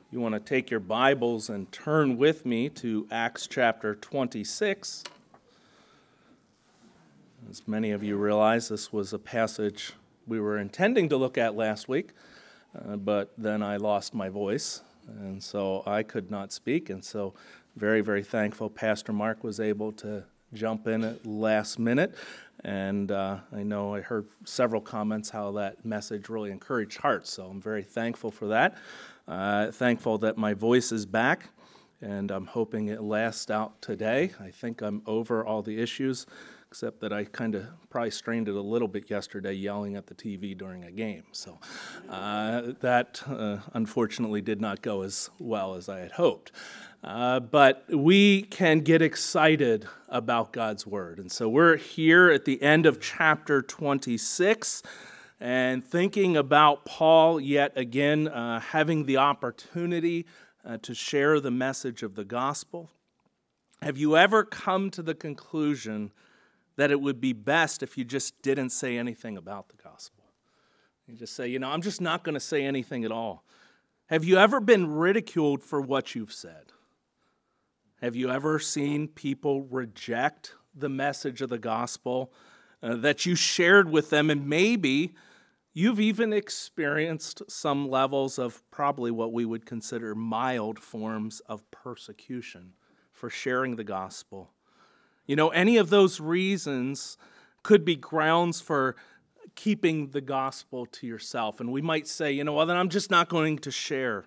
You want to take your Bibles and turn with me to Acts chapter 26. As many of you realize, this was a passage we were intending to look at last week, but then I lost my voice, and so I could not speak, and so very, very thankful Pastor Mark was able to jump in at last minute, and I know I heard several comments how that message really encouraged hearts, so I'm very thankful for that. Thankful that my voice is back, and I'm hoping it lasts out today. I think I'm over all the issues, except that I kind of probably strained it a little bit yesterday yelling at the TV during a game. So that unfortunately did not go as well as I had hoped. But we can get excited about God's Word. And so we're here at the end of chapter 26 and thinking about Paul yet again having the opportunity to share the message of the gospel. Have you ever come to the conclusion that it would be best if you just didn't say anything about the gospel? You just say, I'm just not going to say anything at all. Have you ever been ridiculed for what you've said? Have you ever seen people reject the message of the gospel that you shared with them, and maybe you've even experienced some levels of probably what we would consider mild forms of persecution for sharing the gospel? Any of those reasons could be grounds for keeping the gospel to yourself. And we might say, then I'm just not going to share.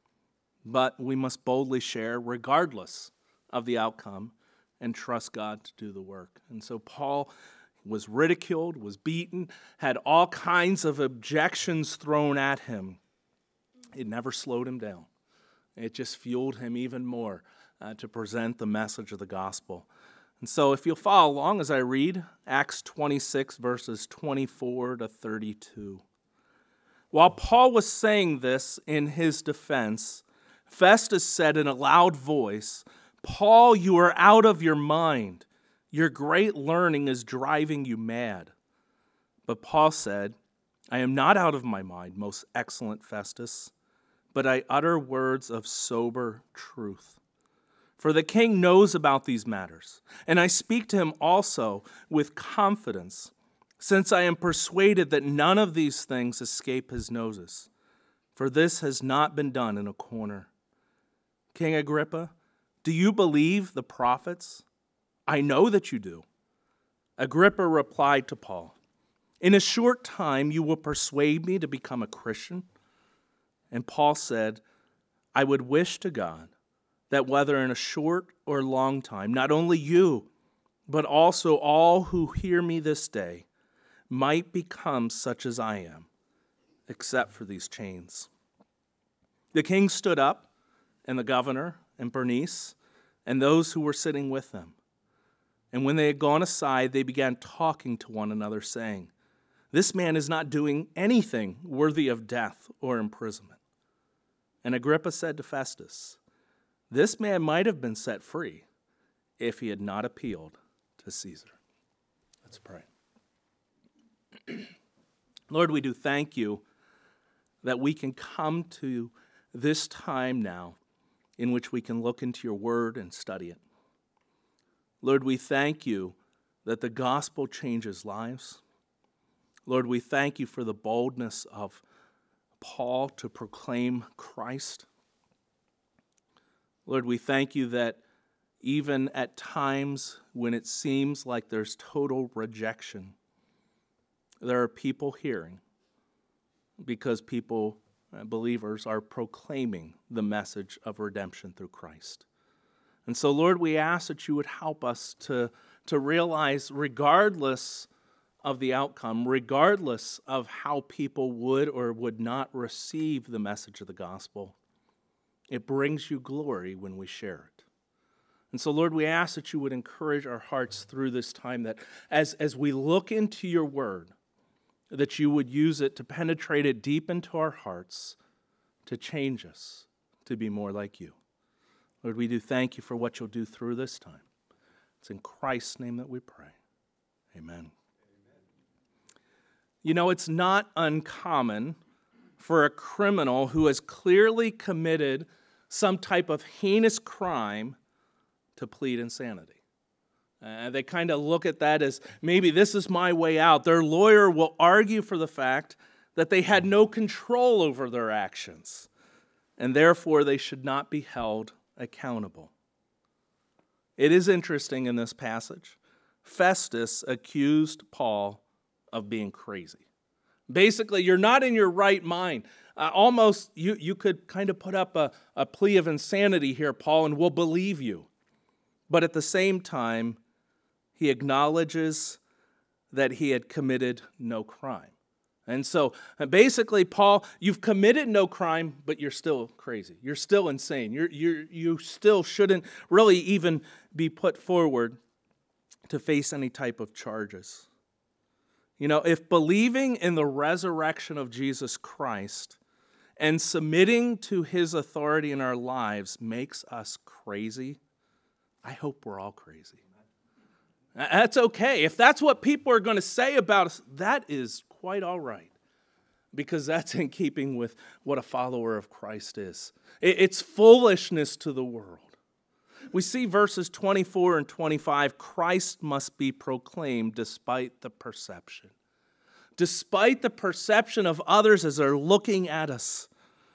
But we must boldly share regardless of the outcome and trust God to do the work. And so Paul was ridiculed, was beaten, had all kinds of objections thrown at him. It never slowed him down. It just fueled him even more to present the message of the gospel. And so if you'll follow along as I read Acts 26, verses 24 to 32. While Paul was saying this in his defense, Festus said in a loud voice, "Paul, you are out of your mind. Your great learning is driving you mad." But Paul said, "I am not out of my mind, most excellent Festus, but I utter words of sober truth. For the king knows about these matters, and I speak to him also with confidence, since I am persuaded that none of these things escape his notice. For this has not been done in a corner. King Agrippa, do you believe the prophets? I know that you do." Agrippa replied to Paul, "In a short time you will persuade me to become a Christian." And Paul said, "I would wish to God that whether in a short or long time, not only you, but also all who hear me this day might become such as I am, except for these chains." The king stood up, and the governor, and Bernice, and those who were sitting with them. And when they had gone aside, they began talking to one another, saying, "This man is not doing anything worthy of death or imprisonment." And Agrippa said to Festus, "This man might have been set free if he had not appealed to Caesar." Let's pray. Lord, we do thank you that we can come to this time now in which we can look into your word and study it. Lord, we thank you that the gospel changes lives. Lord, we thank you for the boldness of Paul to proclaim Christ. Lord, we thank you that even at times when it seems like there's total rejection, there are people hearing because believers are proclaiming the message of redemption through Christ. And so, Lord, we ask that you would help us to realize, regardless of the outcome, regardless of how people would or would not receive the message of the gospel, it brings you glory when we share it. And so, Lord, we ask that you would encourage our hearts through this time, that as we look into your word, that you would use it to penetrate it deep into our hearts, to change us, to be more like you. Lord, we do thank you for what you'll do through this time. It's in Christ's name that we pray. Amen. It's not uncommon for a criminal who has clearly committed some type of heinous crime to plead insanity. They kind of look at that as, maybe this is my way out. Their lawyer will argue for the fact that they had no control over their actions, and therefore they should not be held accountable. It is interesting in this passage. Festus accused Paul of being crazy. Basically, you're not in your right mind. Almost, you could kind of put up a plea of insanity here, Paul, and we'll believe you. But at the same time, he acknowledges that he had committed no crime. And so basically, Paul, you've committed no crime, but you're still crazy. You're still insane. You still shouldn't really even be put forward to face any type of charges. You know, if believing in the resurrection of Jesus Christ and submitting to his authority in our lives makes us crazy, I hope we're all crazy. That's okay. If that's what people are going to say about us, that is quite all right, because that's in keeping with what a follower of Christ is. It's foolishness to the world. We see verses 24 and 25, Christ must be proclaimed despite the perception. Despite the perception of others as they're looking at us.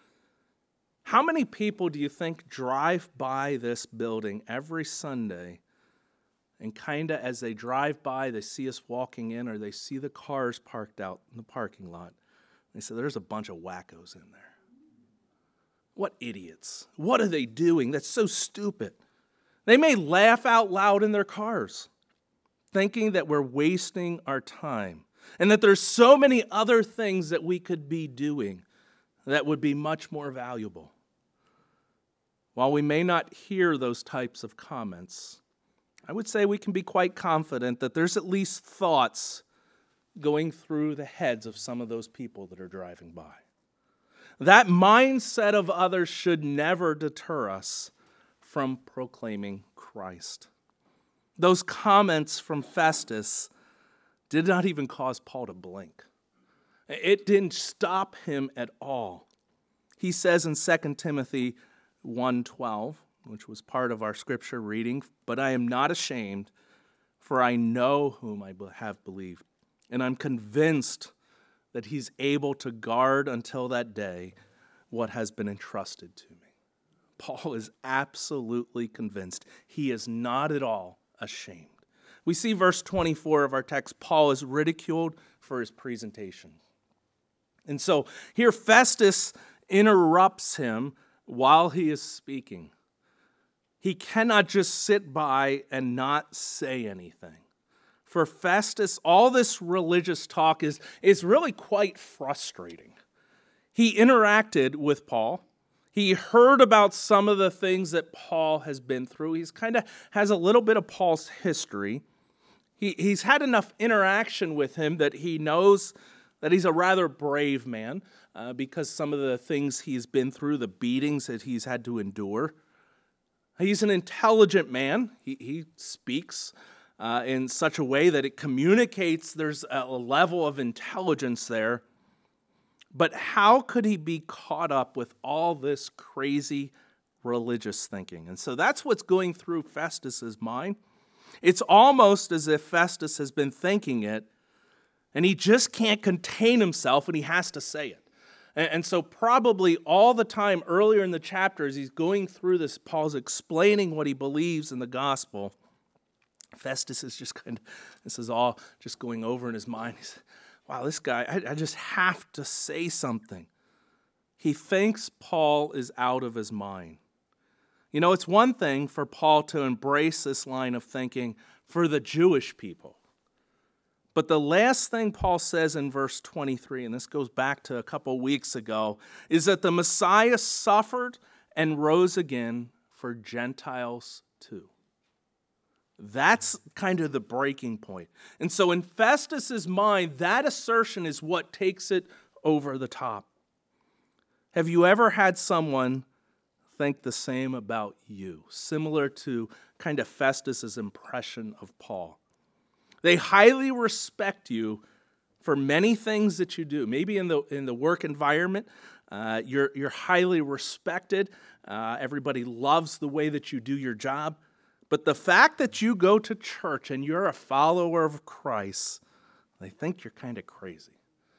How many people do you think drive by this building every Sunday and kind of as they drive by, they see us walking in or they see the cars parked out in the parking lot? They say, there's a bunch of wackos in there. What idiots. What are they doing? That's so stupid. They may laugh out loud in their cars, thinking that we're wasting our time and that there's so many other things that we could be doing that would be much more valuable. While we may not hear those types of comments, I would say we can be quite confident that there's at least thoughts going through the heads of some of those people that are driving by. That mindset of others should never deter us from proclaiming Christ. Those comments from Festus did not even cause Paul to blink. It didn't stop him at all. He says in 2 Timothy 1:12, which was part of our scripture reading, "But I am not ashamed, for I know whom I have believed, and I'm convinced that he's able to guard until that day what has been entrusted to me." Paul is absolutely convinced. He is not at all ashamed. We see verse 24 of our text, Paul is ridiculed for his presentation. And so here Festus interrupts him while he is speaking. He cannot just sit by and not say anything. For Festus, all this religious talk is really quite frustrating. He interacted with Paul. He heard about some of the things that Paul has been through. He's kind of has a little bit of Paul's history. He's had enough interaction with him that he knows that he's a rather brave man because some of the things he's been through, the beatings that he's had to endure. He's an intelligent man. He speaks in such a way that it communicates there's a level of intelligence there. But how could he be caught up with all this crazy religious thinking? And so that's what's going through Festus's mind. It's almost as if Festus has been thinking it, and he just can't contain himself, and he has to say it. And so probably all the time earlier in the chapter, as he's going through this, Paul's explaining what he believes in the gospel. Festus is just this is all just going over in his mind. He's, wow, this guy, I just have to say something. He thinks Paul is out of his mind. You know, it's one thing for Paul to embrace this line of thinking for the Jewish people. But the last thing Paul says in verse 23, and this goes back to a couple weeks ago, is that the Messiah suffered and rose again for Gentiles too. That's kind of the breaking point. And so in Festus's mind, that assertion is what takes it over the top. Have you ever had someone think the same about you, similar to kind of Festus's impression of Paul? They highly respect you, for many things that you do. Maybe in the work environment, you're highly respected. Everybody loves the way that you do your job. But the fact that you go to church and you're a follower of Christ, they think you're kind of crazy.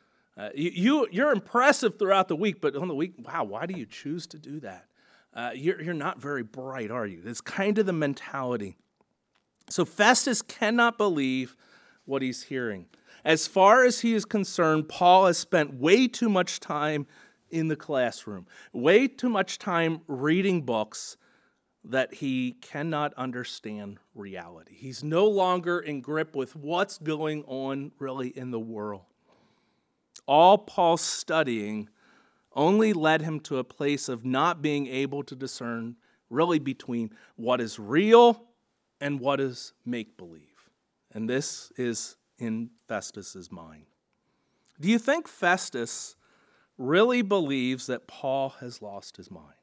You're impressive throughout the week, but on the week, wow, why do you choose to do that? You're not very bright, are you? It's kind of the mentality. So Festus cannot believe what he's hearing. As far as he is concerned, Paul has spent way too much time in the classroom, way too much time reading books that he cannot understand reality. He's no longer in grip with what's going on really in the world. All Paul's studying only led him to a place of not being able to discern really between what is real and what is make-believe. And this is in Festus's mind. Do you think Festus really believes that Paul has lost his mind?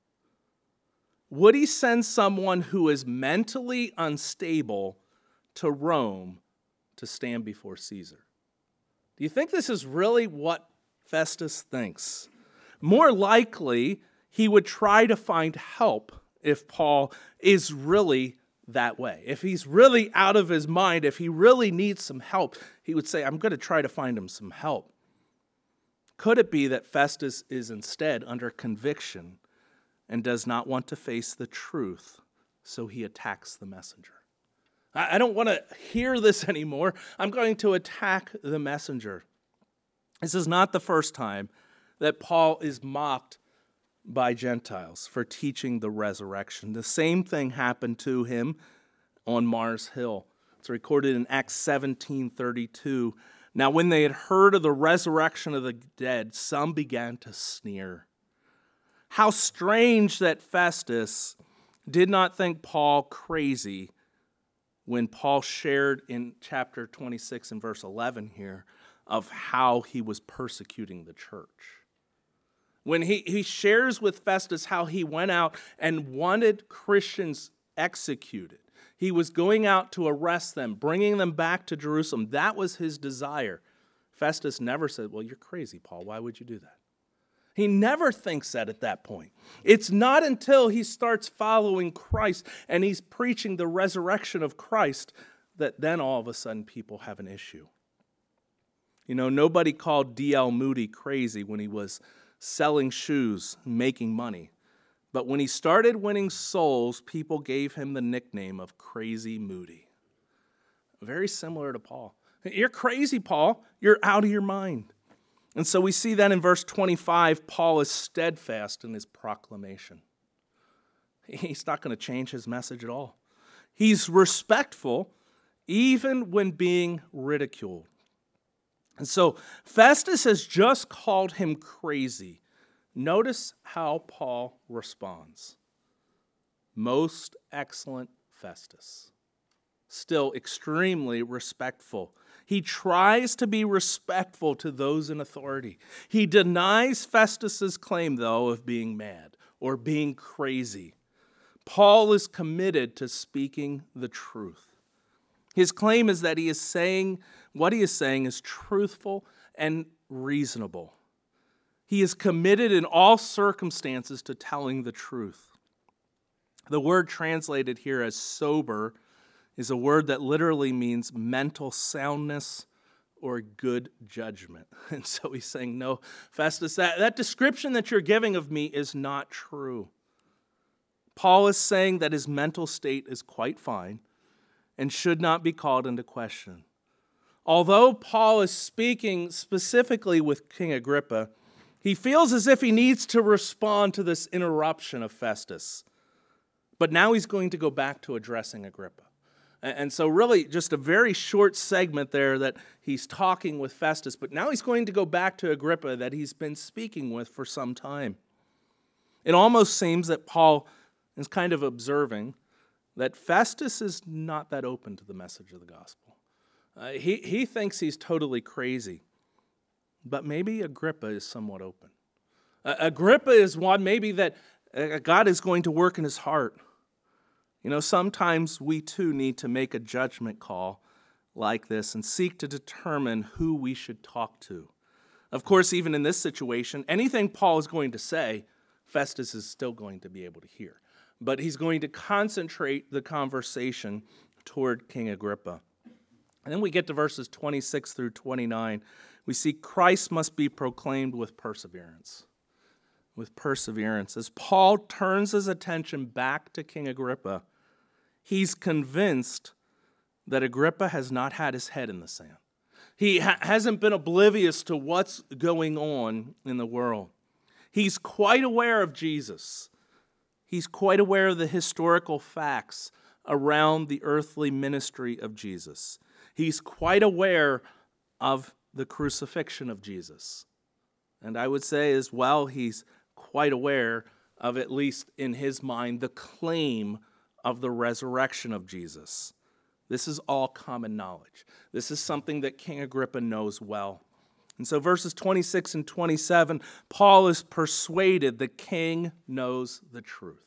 Would he send someone who is mentally unstable to Rome to stand before Caesar? Do you think this is really what Festus thinks? More likely, he would try to find help if Paul is really that way. If he's really out of his mind, if he really needs some help, he would say, I'm going to try to find him some help. Could it be that Festus is instead under conviction and does not want to face the truth, so he attacks the messenger? I don't want to hear this anymore. I'm going to attack the messenger. This is not the first time that Paul is mocked by Gentiles for teaching the resurrection. The same thing happened to him on Mars Hill. It's recorded in Acts 17:32. Now, when they had heard of the resurrection of the dead, some began to sneer. How strange that Festus did not think Paul crazy when Paul shared in chapter 26 and verse 11 here of how he was persecuting the church. When he shares with Festus how he went out and wanted Christians executed. He was going out to arrest them, bringing them back to Jerusalem. That was his desire. Festus never said, well, you're crazy, Paul. Why would you do that? He never thinks that at that point. It's not until he starts following Christ and he's preaching the resurrection of Christ that then all of a sudden people have an issue. You know, nobody called D.L. Moody crazy when he was selling shoes and making money. But when he started winning souls, people gave him the nickname of Crazy Moody. Very similar to Paul. You're crazy, Paul. You're out of your mind. And so we see that in verse 25, Paul is steadfast in his proclamation. He's not going to change his message at all. He's respectful even when being ridiculed. And so Festus has just called him crazy. Notice how Paul responds. Most excellent Festus. Still extremely respectful. He tries to be respectful to those in authority. He denies Festus's claim, though, of being mad or being crazy. Paul is committed to speaking the truth. His claim is that what he is saying is truthful and reasonable. He is committed in all circumstances to telling the truth. The word translated here as sober is a word that literally means mental soundness or good judgment. And so he's saying, no, Festus, that description that you're giving of me is not true. Paul is saying that his mental state is quite fine and should not be called into question. Although Paul is speaking specifically with King Agrippa, he feels as if he needs to respond to this interruption of Festus. But now he's going to go back to addressing Agrippa. And so really just a very short segment there that he's talking with Festus, but now he's going to go back to Agrippa that he's been speaking with for some time. It almost seems that Paul is kind of observing that Festus is not that open to the message of the gospel. He thinks he's totally crazy, but maybe Agrippa is somewhat open. Agrippa is one maybe that God is going to work in his heart. You know, sometimes we too need to make a judgment call like this and seek to determine who we should talk to. Of course, even in this situation, anything Paul is going to say, Festus is still going to be able to hear. But he's going to concentrate the conversation toward King Agrippa. And then we get to verses 26 through 29. We see Christ must be proclaimed with perseverance. With perseverance. As Paul turns his attention back to King Agrippa, he's convinced that Agrippa has not had his head in the sand. He hasn't been oblivious to what's going on in the world. He's quite aware of Jesus. He's quite aware of the historical facts around the earthly ministry of Jesus. He's quite aware of the crucifixion of Jesus. And I would say as well, he's quite aware of, at least in his mind, the claim of the resurrection of Jesus. This is all common knowledge. This is something that King Agrippa knows well. And so verses 26 and 27, Paul is persuaded the king knows the truth.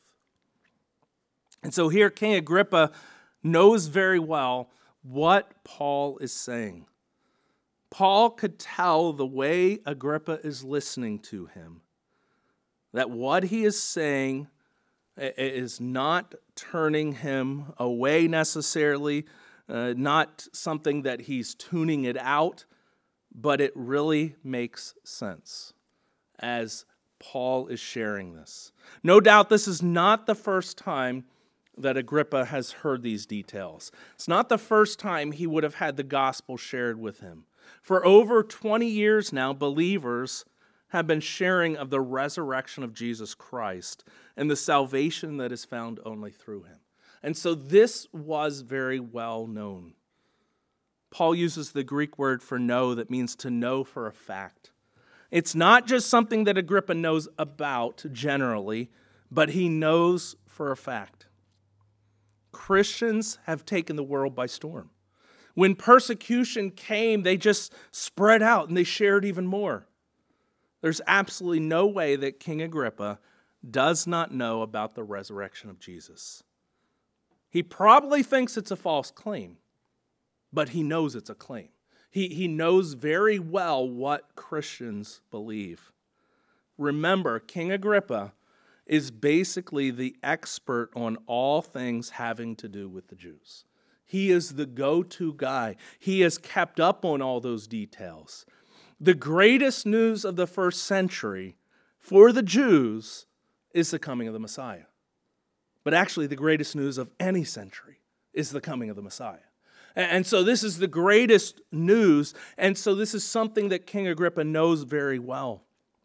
And so here King Agrippa knows very well what Paul is saying. Paul could tell the way Agrippa is listening to him that what he is saying is not turning him away necessarily, not something that he's tuning it out, but it really makes sense as Paul is sharing this. No doubt this is not the first time that Agrippa has heard these details. It's not the first time he would have had the gospel shared with him. For over 20 years now, believers have been sharing of the resurrection of Jesus Christ and the salvation that is found only through him. And so this was very well known. Paul uses the Greek word for know that means to know for a fact. It's not just something that Agrippa knows about generally, but he knows for a fact. Christians have taken the world by storm. When persecution came, they just spread out and they shared even more. There's absolutely no way that King Agrippa does not know about the resurrection of Jesus. He probably thinks it's a false claim, but he knows it's a claim. He knows very well what Christians believe. Remember, King Agrippa is basically the expert on all things having to do with the Jews. He is the go-to guy. He has kept up on all those details. The greatest news of the first century for the Jews is the coming of the Messiah. But actually, the greatest news of any century is the coming of the Messiah. And so this is the greatest news, and so this is something that King Agrippa knows very well.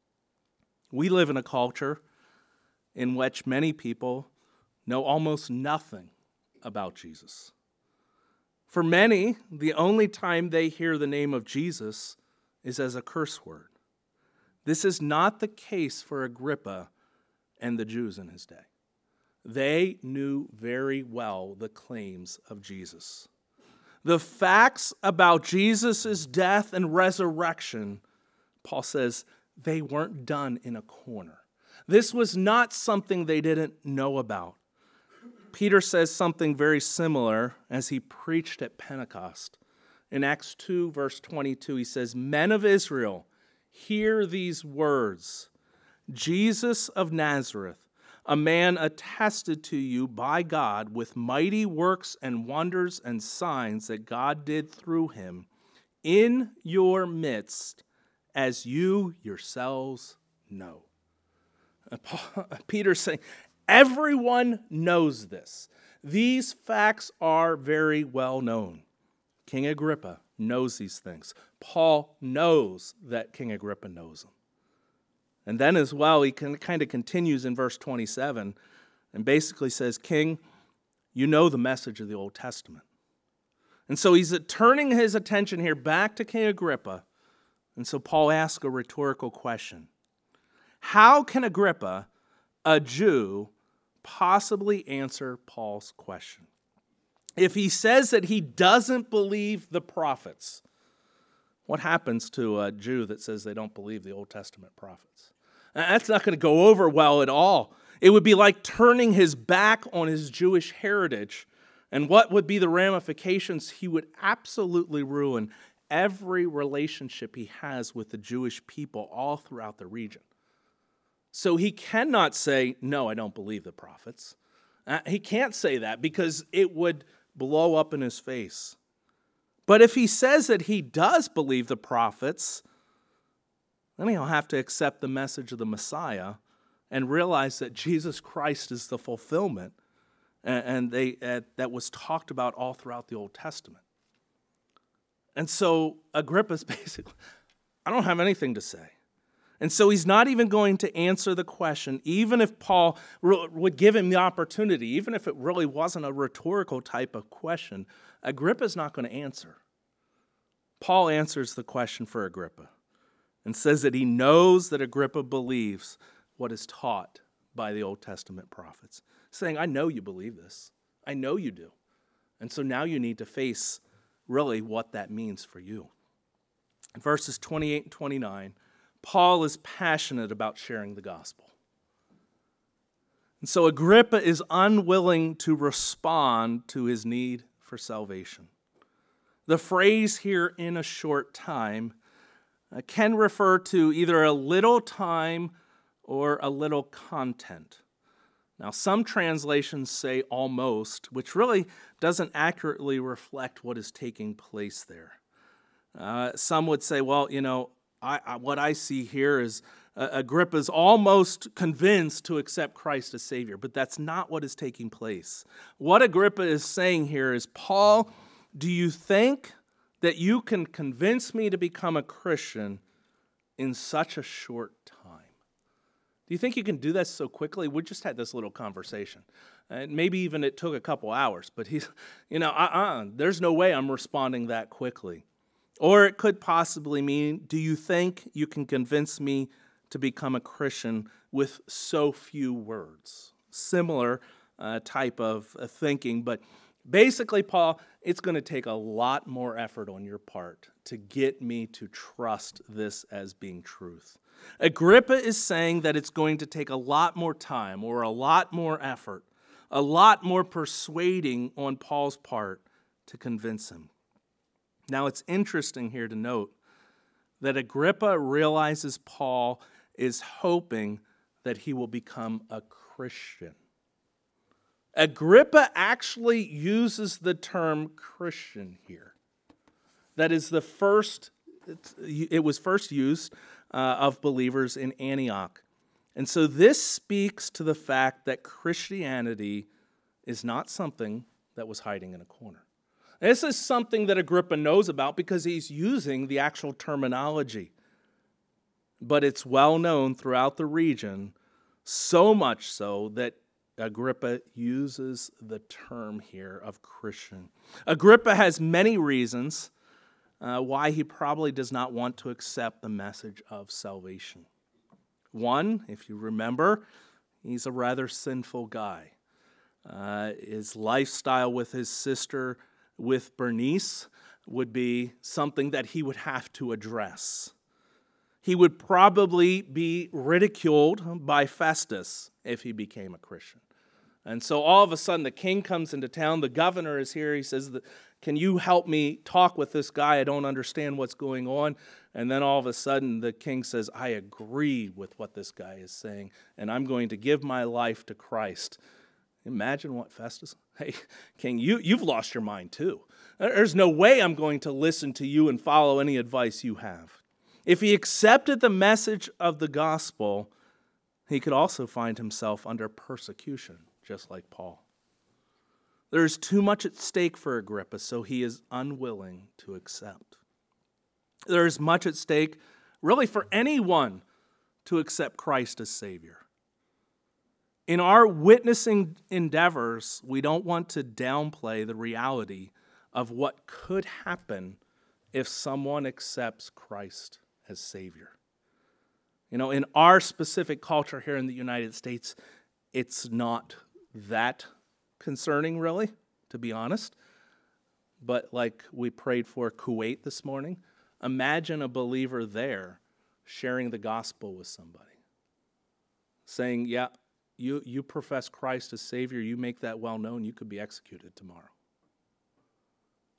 We live in a culture in which many people know almost nothing about Jesus. For many, the only time they hear the name of Jesus is as a curse word. This is not the case for Agrippa and the Jews in his day. They knew very well the claims of Jesus. The facts about Jesus' death and resurrection, Paul says, they weren't done in a corner. This was not something they didn't know about. Peter says something very similar as he preached at Pentecost. In Acts 2, verse 22, he says, "Men of Israel, hear these words. Jesus of Nazareth, a man attested to you by God with mighty works and wonders and signs that God did through him in your midst, as you yourselves know." Peter's saying, everyone knows this. These facts are very well known. King Agrippa knows these things. Paul knows that King Agrippa knows them. And then as well, he kind of continues in verse 27 and basically says, King, you know the message of the Old Testament. And so he's turning his attention here back to King Agrippa. And so Paul asks a rhetorical question. How can Agrippa, a Jew, possibly answer Paul's question? If he says that he doesn't believe the prophets, what happens to a Jew that says they don't believe the Old Testament prophets? That's not going to go over well at all. It would be like turning his back on his Jewish heritage And what would be the ramifications? He would absolutely ruin every relationship he has with the Jewish people all throughout the region. So he cannot say, no, I don't believe the prophets. He can't say that because it would blow up in his face. But if he says that he does believe the prophets, then he'll have to accept the message of the Messiah and realize that Jesus Christ is the fulfillment and that was talked about all throughout the Old Testament. And so Agrippa's basically, I don't have anything to say. And so he's not even going to answer the question, even if Paul would give him the opportunity, even if it really wasn't a rhetorical type of question, Agrippa's not going to answer. Paul answers the question for Agrippa and says that he knows that Agrippa believes what is taught by the Old Testament prophets, saying, I know you believe this. I know you do. And so now you need to face really what that means for you. In verses 28 and 29, Paul is passionate about sharing the gospel. And so Agrippa is unwilling to respond to his need for salvation. The phrase here, in a short time, can refer to either a little time or a little content. Now, some translations say almost, which really doesn't accurately reflect what is taking place there. Some would say, well, what I see here is Agrippa's almost convinced to accept Christ as Savior, but that's not what is taking place. What Agrippa is saying here is, Paul, do you think that you can convince me to become a Christian in such a short time? Do you think you can do that so quickly? We just had this little conversation. And maybe even it took a couple hours, but he's, there's no way I'm responding that quickly. Or it could possibly mean, do you think you can convince me to become a Christian with so few words? Similar type of thinking, but basically, Paul, it's going to take a lot more effort on your part to get me to trust this as being truth. Agrippa is saying that it's going to take a lot more time or a lot more effort, a lot more persuading on Paul's part to convince him. Now, it's interesting here to note that Agrippa realizes Paul is hoping that he will become a Christian. Agrippa actually uses the term Christian here. That is the first, it was first used of believers in Antioch. And so this speaks to the fact that Christianity is not something that was hiding in a corner. This is something that Agrippa knows about because he's using the actual terminology. But it's well known throughout the region, so much so that Agrippa uses the term here of Christian. Agrippa has many reasons why he probably does not want to accept the message of salvation. One, if you remember, he's a rather sinful guy. His lifestyle with his sister, with Bernice, would be something that he would have to address. He would probably be ridiculed by Festus if he became a Christian. And so all of a sudden the king comes into town, the governor is here, he says, can you help me talk with this guy? I don't understand what's going on. And then all of a sudden the king says, I agree with what this guy is saying, and I'm going to give my life to Christ. Imagine what Festus, hey, king, you've lost your mind too. There's no way I'm going to listen to you and follow any advice you have. If he accepted the message of the gospel, he could also find himself under persecution, just like Paul. There is too much at stake for Agrippa, so he is unwilling to accept. There is much at stake, really, for anyone to accept Christ as Savior. In our witnessing endeavors, we don't want to downplay the reality of what could happen if someone accepts Christ as Savior. In our specific culture here in the United States, it's not that concerning, really, to be honest. But like we prayed for Kuwait this morning, imagine a believer there sharing the gospel with somebody. Saying, yeah, you profess Christ as Savior, you make that well known, you could be executed tomorrow.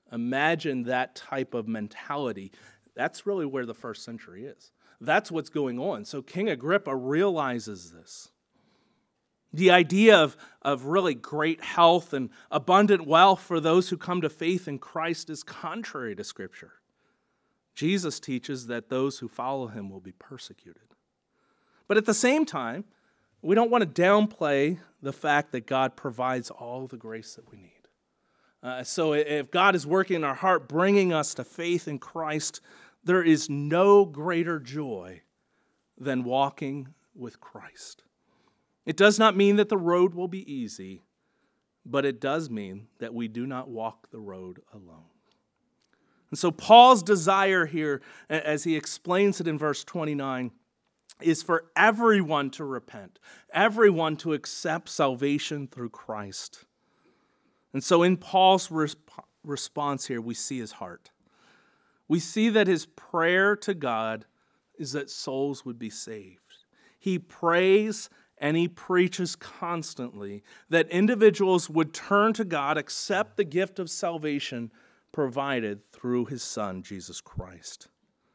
Imagine that type of mentality. That's really where the first century is. That's what's going on. So King Agrippa realizes this. The idea of really great health and abundant wealth for those who come to faith in Christ is contrary to Scripture. Jesus teaches that those who follow him will be persecuted. But at the same time, we don't want to downplay the fact that God provides all the grace that we need. So if God is working in our heart, bringing us to faith in Christ, there is no greater joy than walking with Christ. It does not mean that the road will be easy, but it does mean that we do not walk the road alone. And so Paul's desire here, as he explains it in verse 29, is for everyone to repent, everyone to accept salvation through Christ. And so in Paul's response here, we see his heart. We see that his prayer to God is that souls would be saved. He prays and he preaches constantly that individuals would turn to God, accept the gift of salvation provided through his Son, Jesus Christ.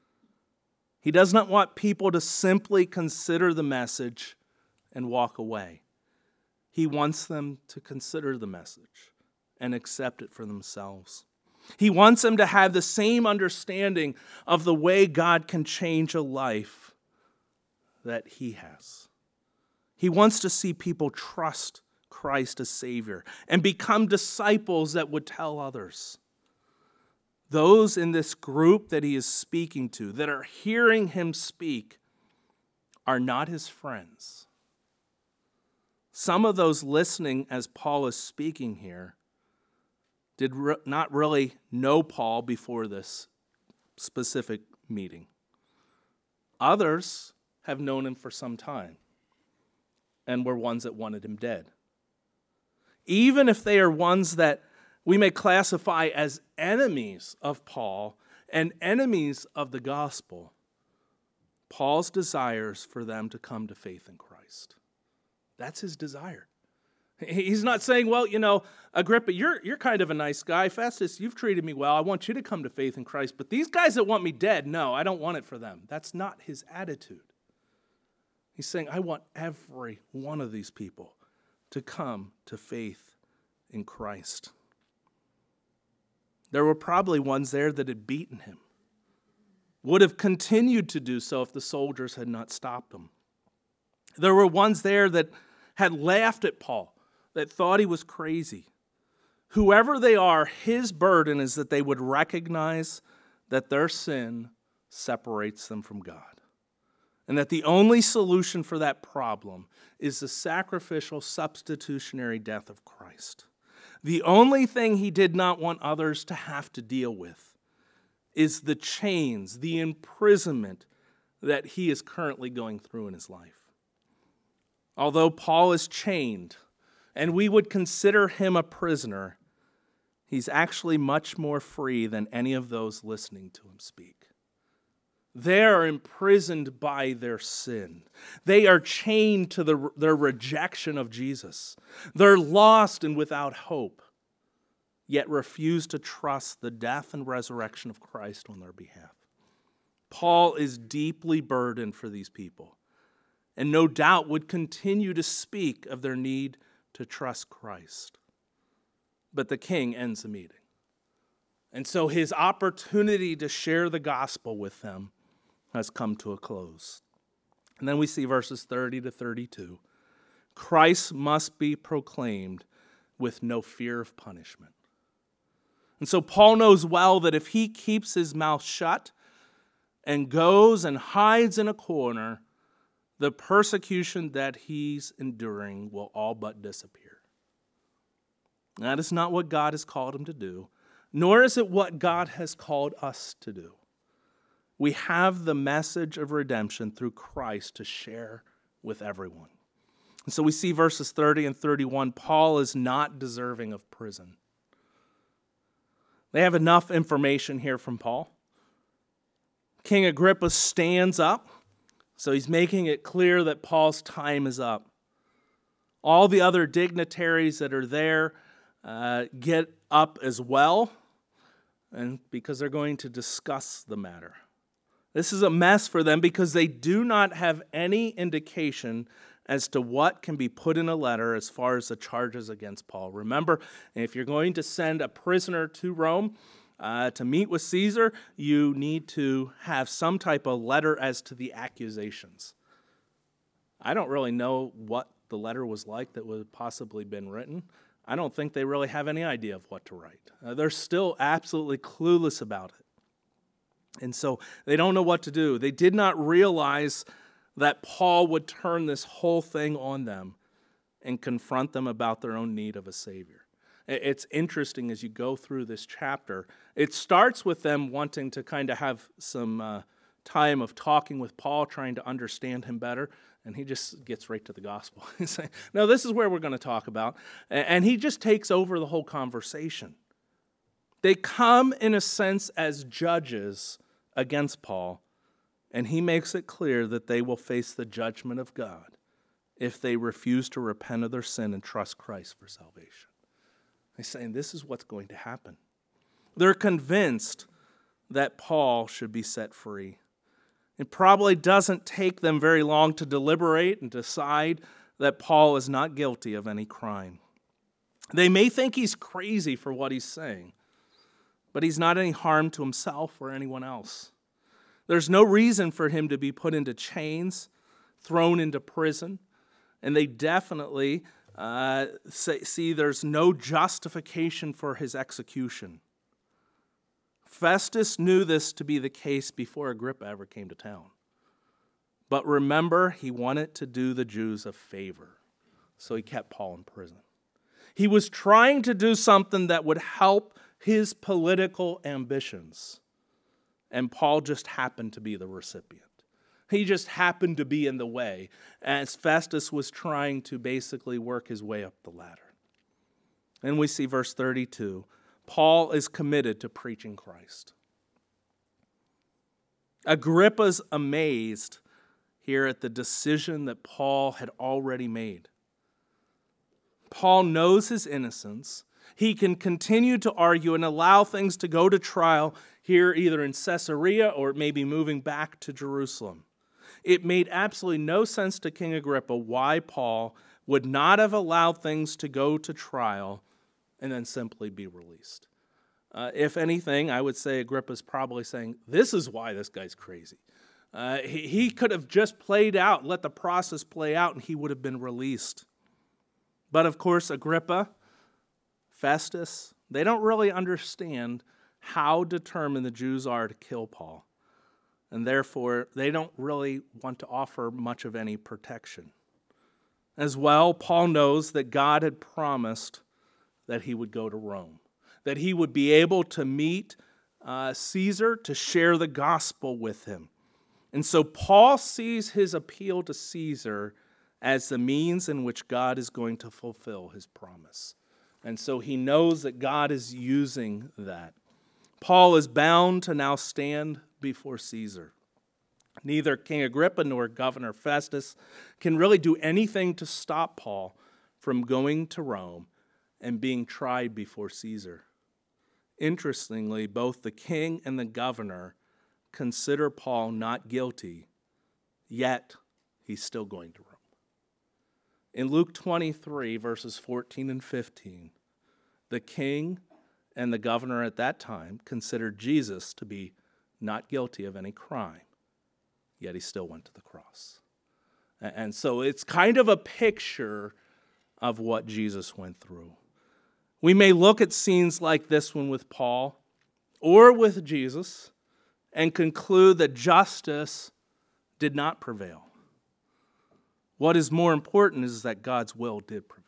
He does not want people to simply consider the message and walk away. He wants them to consider the message and accept it for themselves. He wants them to have the same understanding of the way God can change a life that he has. He wants to see people trust Christ as Savior and become disciples that would tell others. Those in this group that he is speaking to, that are hearing him speak, are not his friends. Some of those listening as Paul is speaking here did not really know Paul before this specific meeting. Others have known him for some time and were ones that wanted him dead. Even if they are ones that we may classify as enemies of Paul and enemies of the gospel, Paul's desires for them to come to faith in Christ. That's his desire. He's not saying, well, Agrippa, you're kind of a nice guy. Festus, you've treated me well. I want you to come to faith in Christ. But these guys that want me dead, no, I don't want it for them. That's not his attitude. He's saying, I want every one of these people to come to faith in Christ. There were probably ones there that had beaten him, would have continued to do so if the soldiers had not stopped them. There were ones there that had laughed at Paul, that thought he was crazy. Whoever they are, his burden is that they would recognize that their sin separates them from God, and that the only solution for that problem is the sacrificial, substitutionary death of Christ. The only thing he did not want others to have to deal with is the chains, the imprisonment that he is currently going through in his life. Although Paul is chained, and we would consider him a prisoner, he's actually much more free than any of those listening to him speak. They are imprisoned by their sin. They are chained to their rejection of Jesus. They're lost and without hope, yet refuse to trust the death and resurrection of Christ on their behalf. Paul is deeply burdened for these people, and no doubt would continue to speak of their need to trust Christ. But the king ends the meeting. And so his opportunity to share the gospel with them has come to a close. And then we see verses 30 to 32. Christ must be proclaimed with no fear of punishment. And so Paul knows well that if he keeps his mouth shut and goes and hides in a corner, the persecution that he's enduring will all but disappear. That is not what God has called him to do, nor is it what God has called us to do. We have the message of redemption through Christ to share with everyone. And so we see verses 30 and 31, Paul is not deserving of prison. They have enough information here from Paul. King Agrippa stands up, so he's making it clear that Paul's time is up. All the other dignitaries that are there get up as well. and because they're going to discuss the matter. This is a mess for them because they do not have any indication as to what can be put in a letter as far as the charges against Paul. Remember, if you're going to send a prisoner to Rome to meet with Caesar, you need to have some type of letter as to the accusations. I don't really know what the letter was like that would have possibly been written. I don't think they really have any idea of what to write. They're still absolutely clueless about it. And so they don't know what to do. They did not realize that Paul would turn this whole thing on them and confront them about their own need of a Savior. It's interesting as you go through this chapter. It starts with them wanting to kind of have some time of talking with Paul, trying to understand him better, and he just gets right to the gospel. He's saying, no, this is where we're going to talk about. And he just takes over the whole conversation. They come, in a sense, as judges against Paul, and he makes it clear that they will face the judgment of God if they refuse to repent of their sin and trust Christ for salvation. He's saying this is what's going to happen. They're convinced that Paul should be set free. It probably doesn't take them very long to deliberate and decide that Paul is not guilty of any crime. They may think he's crazy for what he's saying, but he's not any harm to himself or anyone else. There's no reason for him to be put into chains, thrown into prison, and they definitely see there's no justification for his execution. Festus knew this to be the case before Agrippa ever came to town. But remember, he wanted to do the Jews a favor, so he kept Paul in prison. He was trying to do something that would help his political ambitions, and Paul just happened to be the recipient. He just happened to be in the way as Festus was trying to basically work his way up the ladder. And we see verse 32. Paul is committed to preaching Christ. Agrippa's amazed here at the decision that Paul had already made. Paul knows his innocence. He can continue to argue and allow things to go to trial here either in Caesarea or maybe moving back to Jerusalem. It made absolutely no sense to King Agrippa why Paul would not have allowed things to go to trial and then simply be released. If anything, I would say Agrippa's probably saying, this is why this guy's crazy. He could have just played out, let the process play out, and he would have been released. But of course, Agrippa, Festus, they don't really understand how determined the Jews are to kill Paul. And therefore, they don't really want to offer much of any protection. As well, Paul knows that God had promised that he would go to Rome, that he would be able to meet Caesar to share the gospel with him. And so Paul sees his appeal to Caesar as the means in which God is going to fulfill his promise. And so he knows that God is using that. Paul is bound to now stand before Caesar. Neither King Agrippa nor Governor Festus can really do anything to stop Paul from going to Rome and being tried before Caesar. Interestingly, both the king and the governor consider Paul not guilty, yet he's still going to Rome. In Luke 23, verses 14 and 15, the king and the governor at that time considered Jesus to be not guilty of any crime, yet he still went to the cross. And so it's kind of a picture of what Jesus went through. We may look at scenes like this one with Paul or with Jesus and conclude that justice did not prevail. What is more important is that God's will did prevail.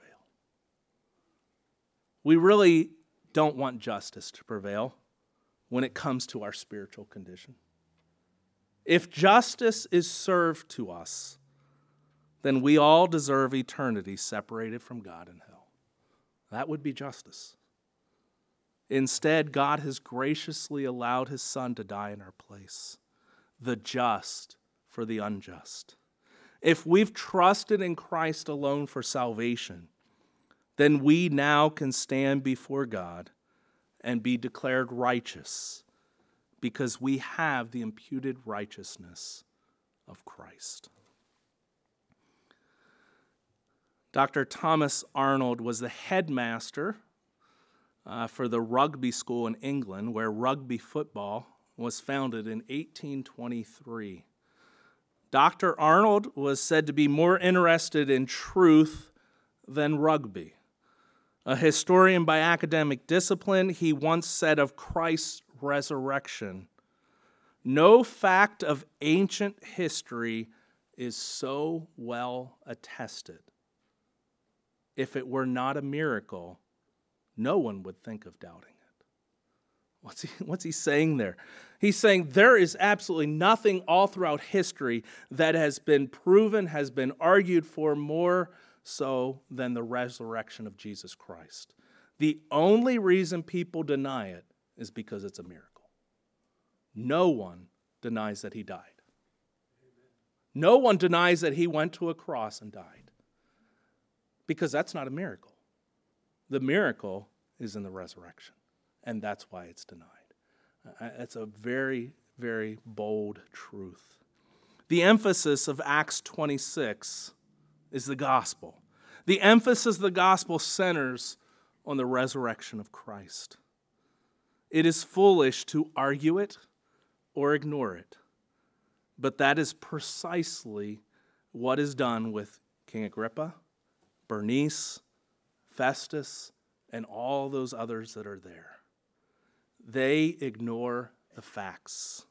We really don't want justice to prevail when it comes to our spiritual condition. If justice is served to us, then we all deserve eternity separated from God in hell. That would be justice. Instead, God has graciously allowed his Son to die in our place, the just for the unjust. If we've trusted in Christ alone for salvation, then we now can stand before God and be declared righteous, because we have the imputed righteousness of Christ. Dr. Thomas Arnold was the headmaster for the rugby school in England, where rugby football was founded in 1823. Dr. Arnold was said to be more interested in truth than rugby. A historian by academic discipline, he once said of Christ's resurrection, "No fact of ancient history is so well attested. If it were not a miracle, no one would think of doubting it." What's he saying there? He's saying there is absolutely nothing all throughout history that has been proven, has been argued for more so than the resurrection of Jesus Christ. The only reason people deny it is because it's a miracle. No one denies that he died. No one denies that he went to a cross and died, because that's not a miracle. The miracle is in the resurrection, and that's why it's denied. That's a very, very bold truth. The emphasis of Acts 26 is the gospel. The emphasis of the gospel centers on the resurrection of Christ. It is foolish to argue it or ignore it, but that is precisely what is done with King Agrippa, Bernice, Festus, and all those others that are there. They ignore the facts.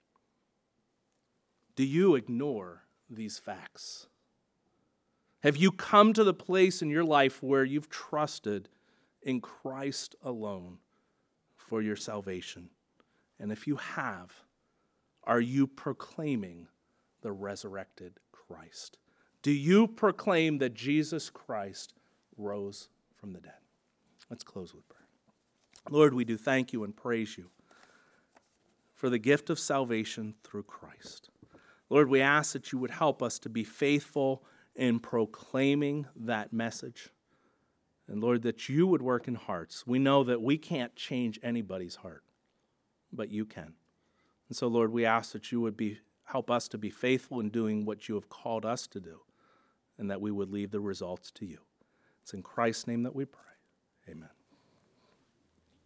Do you ignore these facts? Have you come to the place in your life where you've trusted in Christ alone for your salvation? And if you have, are you proclaiming the resurrected Christ? Do you proclaim that Jesus Christ rose from the dead? Let's close with prayer. Lord, we do thank you and praise you for the gift of salvation through Christ. Lord, we ask that you would help us to be faithful in proclaiming that message. And Lord, that you would work in hearts. We know that we can't change anybody's heart, but you can. And so, Lord, we ask that you would help us to be faithful in doing what you have called us to do, and that we would leave the results to you. It's in Christ's name that we pray. Amen.